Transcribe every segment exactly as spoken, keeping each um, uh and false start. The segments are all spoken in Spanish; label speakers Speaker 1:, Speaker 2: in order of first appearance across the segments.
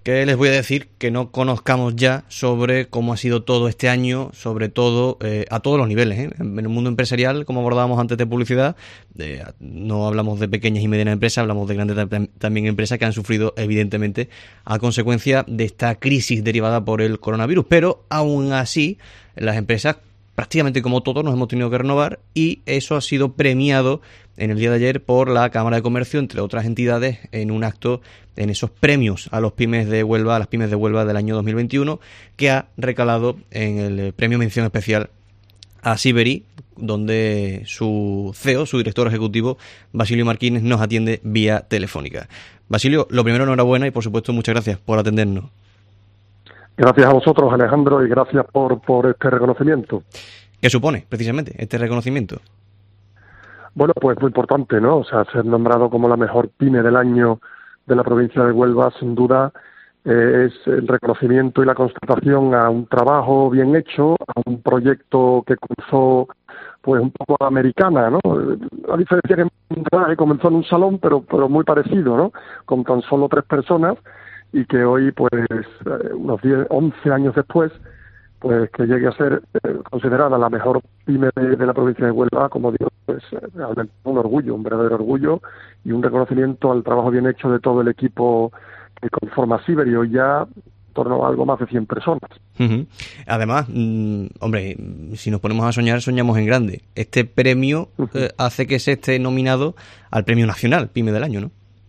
Speaker 1: ¿Qué les voy a decir que no conozcamos ya sobre cómo ha sido todo este año, sobre todo eh, a todos los niveles, ¿eh? En el mundo empresarial, como abordábamos antes de publicidad, eh, no hablamos de pequeñas y medianas empresas, hablamos de grandes tam- también empresas que han sufrido evidentemente a consecuencia de esta crisis derivada por el coronavirus, pero aún así las empresas, prácticamente como todos, nos hemos tenido que renovar y eso ha sido premiado en el día de ayer por la Cámara de Comercio, entre otras entidades, en un acto en esos premios a los pymes de Huelva, a las pymes de Huelva del año dos mil veintiuno, que ha recalado en el premio mención especial a Siberi, donde su C E O, su director ejecutivo, Basilio Marquines, nos atiende vía telefónica. Basilio, lo primero, enhorabuena y por supuesto muchas gracias por atendernos.
Speaker 2: Gracias a vosotros, Alejandro, y gracias por, por este reconocimiento.
Speaker 1: ¿Qué supone precisamente este reconocimiento?
Speaker 2: Bueno, pues muy importante, ¿no? O sea, ser nombrado como la mejor pyme del año de la provincia de Huelva, sin duda, eh, es el reconocimiento y la constatación a un trabajo bien hecho, a un proyecto que comenzó pues un poco americana, ¿no? A diferencia que comenzó en un salón, pero, pero muy parecido, ¿no? Con tan solo tres personas, y que hoy, pues, unos diez, once años después, pues que llegue a ser eh, considerada la mejor pyme de, de la provincia de Huelva, como digo, pues realmente un orgullo, un verdadero orgullo y un reconocimiento al trabajo bien hecho de todo el equipo que conforma Siberi, hoy ya en torno a algo más de cien personas.
Speaker 1: Uh-huh. Además, mmm, hombre, si nos ponemos a soñar, soñamos en grande. Este premio uh-huh. eh, hace que se esté nominado al Premio Nacional Pyme del Año, ¿no?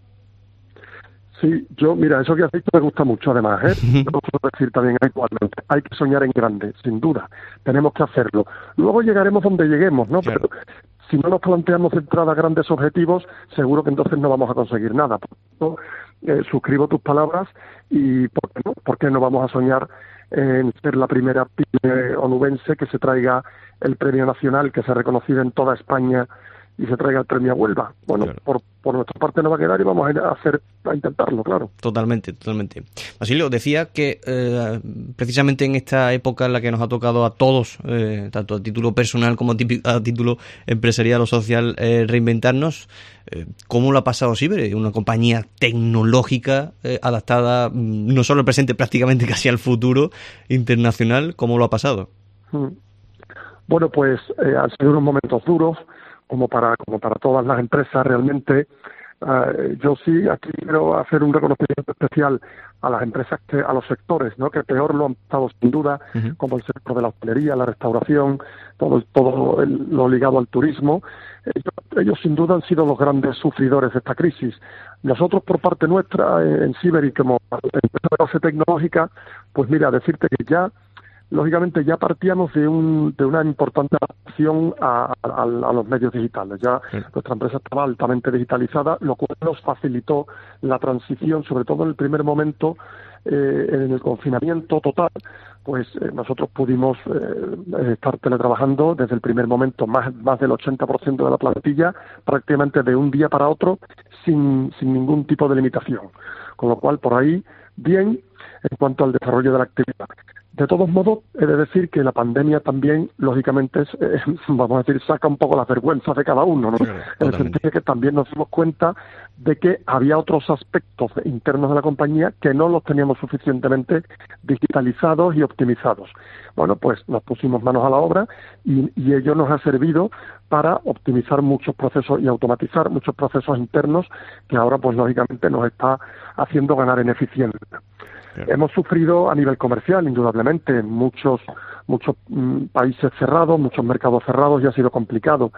Speaker 2: Sí, yo, mira, eso que has dicho me gusta mucho, además, ¿eh? Lo puedo decir también actualmente. Hay que soñar en grande, sin duda. Tenemos que hacerlo. Luego llegaremos donde lleguemos, ¿no?
Speaker 1: Claro.
Speaker 2: Pero si no nos planteamos de entrada grandes objetivos, seguro que entonces no vamos a conseguir nada. Por eso, eh, suscribo tus palabras y, ¿por qué no? ¿Por qué no vamos a soñar en ser la primera pyme onubense que se traiga el premio nacional, que sea reconocido en toda España y se traiga el premio a Huelva? Bueno, claro. por, por nuestra parte no va a quedar y vamos a hacer a intentarlo, claro.
Speaker 1: Totalmente, totalmente. Basilio, decía que eh, precisamente en esta época en la que nos ha tocado a todos, eh, tanto a título personal como a título empresarial o social, eh, reinventarnos, eh, ¿cómo lo ha pasado Siberi? Una compañía tecnológica eh, adaptada no solo al presente, prácticamente casi al futuro internacional. ¿Cómo lo ha pasado?
Speaker 2: Hmm. Bueno, pues eh, han sido unos momentos duros, como para como para todas las empresas realmente. Uh, yo sí aquí quiero hacer un reconocimiento especial a las empresas, que, a los sectores, ¿no? Que peor lo han estado sin duda, uh-huh. como el sector de la hostelería, la restauración, todo todo el, lo ligado al turismo. Ellos, ellos sin duda han sido los grandes sufridores de esta crisis. Nosotros por parte nuestra eh, en Siberi, como empresa de base tecnológica, pues mira, decirte que ya lógicamente ya partíamos de un de una importante adaptación a, a, a los medios digitales. Ya sí. Nuestra empresa estaba altamente digitalizada, lo cual nos facilitó la transición, sobre todo en el primer momento, eh, en el confinamiento total, pues eh, nosotros pudimos eh, estar teletrabajando desde el primer momento, más, más del ochenta por ciento de la plantilla, prácticamente de un día para otro, sin, sin ningún tipo de limitación. Con lo cual, por ahí, bien en cuanto al desarrollo de la actividad. De todos modos, he de decir que la pandemia también, lógicamente, es, eh, vamos a decir, saca un poco las vergüenzas de cada uno, ¿no? Claro, en el sentido de que también nos dimos cuenta de que había otros aspectos internos de la compañía que no los teníamos suficientemente digitalizados y optimizados. Bueno, pues nos pusimos manos a la obra y, y ello nos ha servido para optimizar muchos procesos y automatizar muchos procesos internos que ahora, pues lógicamente, nos está haciendo ganar en eficiencia. Claro. Hemos sufrido a nivel comercial, indudablemente, muchos muchos mm, países cerrados, muchos mercados cerrados, y ha sido complicado.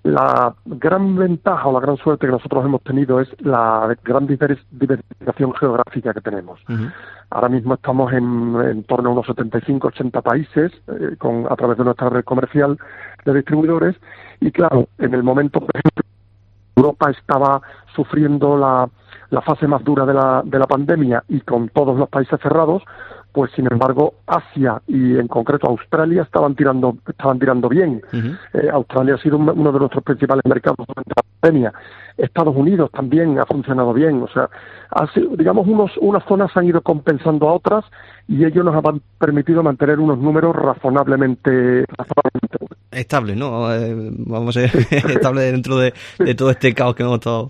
Speaker 2: La gran ventaja o la gran suerte que nosotros hemos tenido es la gran diversificación geográfica que tenemos. Uh-huh. Ahora mismo estamos en, en torno a unos setenta y cinco, ochenta países eh, con a través de nuestra red comercial de distribuidores, y claro, en el momento, por ejemplo, Europa estaba sufriendo la la fase más dura de la de la pandemia y con todos los países cerrados, pues sin embargo Asia y en concreto Australia estaban tirando estaban tirando bien. Uh-huh. Eh, Australia ha sido uno de nuestros principales mercados durante la pandemia. Estados Unidos también ha funcionado bien, o sea, ha sido, digamos, unos unas zonas han ido compensando a otras y ello nos ha permitido mantener unos números razonablemente, razonablemente
Speaker 1: estable, ¿no? Eh, vamos a ver, estable dentro de, de todo este caos que hemos estado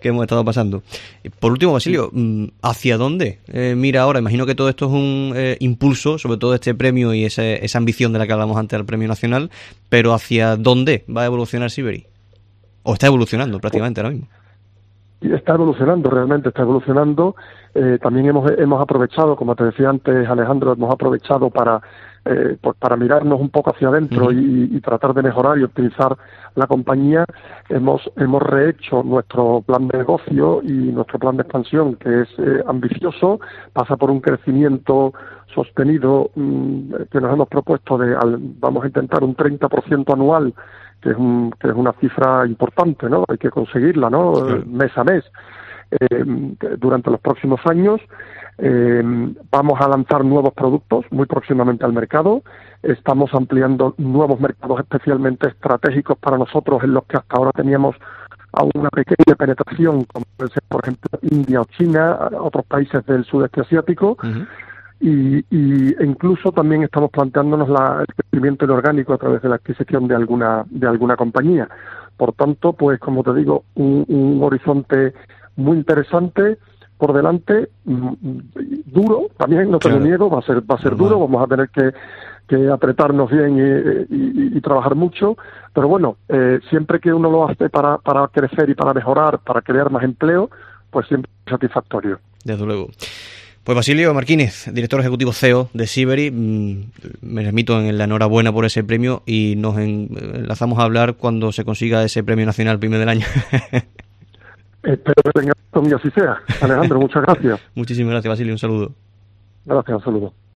Speaker 1: que hemos estado pasando. Por último, Basilio, ¿hacia dónde eh, mira ahora? Imagino que todo esto es un eh, impulso, sobre todo este premio y ese, esa ambición de la que hablamos antes del premio nacional, pero ¿hacia dónde va a evolucionar Siberi? ¿O está evolucionando prácticamente ahora mismo?
Speaker 2: Está evolucionando, realmente está evolucionando. Eh, también hemos hemos aprovechado, como te decía antes, Alejandro, hemos aprovechado para eh, pues para mirarnos un poco hacia adentro uh-huh. y, y tratar de mejorar y optimizar la compañía. Hemos hemos rehecho nuestro plan de negocio y nuestro plan de expansión, que es eh, ambicioso, pasa por un crecimiento sostenido mmm, que nos hemos propuesto de, al, vamos a intentar un treinta por ciento anual, que es, un, que es una cifra importante, ¿no? Hay que conseguirla, ¿no? Sí. Mes a mes. Eh, durante los próximos años eh, vamos a lanzar nuevos productos muy próximamente al mercado. Estamos ampliando nuevos mercados especialmente estratégicos para nosotros, en los que hasta ahora teníamos aún una pequeña penetración, como puede ser, por ejemplo, India o China, otros países del sudeste asiático. Uh-huh. Y, y incluso también estamos planteándonos la, el crecimiento inorgánico a través de la adquisición de alguna de alguna compañía. Por tanto, pues como te digo, un, un horizonte muy interesante por delante, duro también, no tengo claro. miedo, va a ser va a ser Normal. duro, vamos a tener que, que apretarnos bien y, y, y trabajar mucho, pero bueno, eh, siempre que uno lo hace para, para crecer y para mejorar, para crear más empleo, pues siempre es satisfactorio.
Speaker 1: Desde luego. Pues Basilio Marquínez, director ejecutivo C E O de Siberi, me remito en la enhorabuena por ese premio y nos enlazamos a hablar cuando se consiga ese premio nacional premio del año.
Speaker 2: Espero que tenga y así sea. Alejandro, muchas gracias.
Speaker 1: Muchísimas gracias, Basilio, un saludo.
Speaker 2: Gracias, un saludo.